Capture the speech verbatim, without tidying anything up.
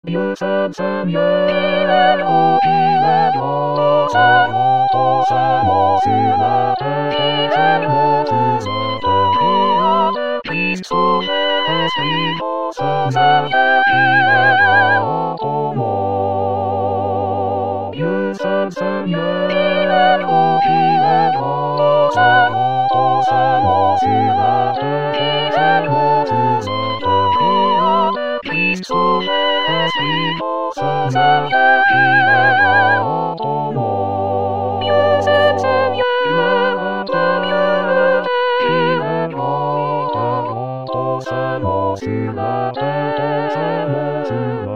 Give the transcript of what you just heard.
有三三月后一月有三有多三我是那的一在我自责的皮啊皮粗还是三三一月有多么有三三月后一月有三有多三我是那的一在我自责的皮啊皮粗还是三三一月有多么有三三月有的月一月有的有多三我是那的多三我是那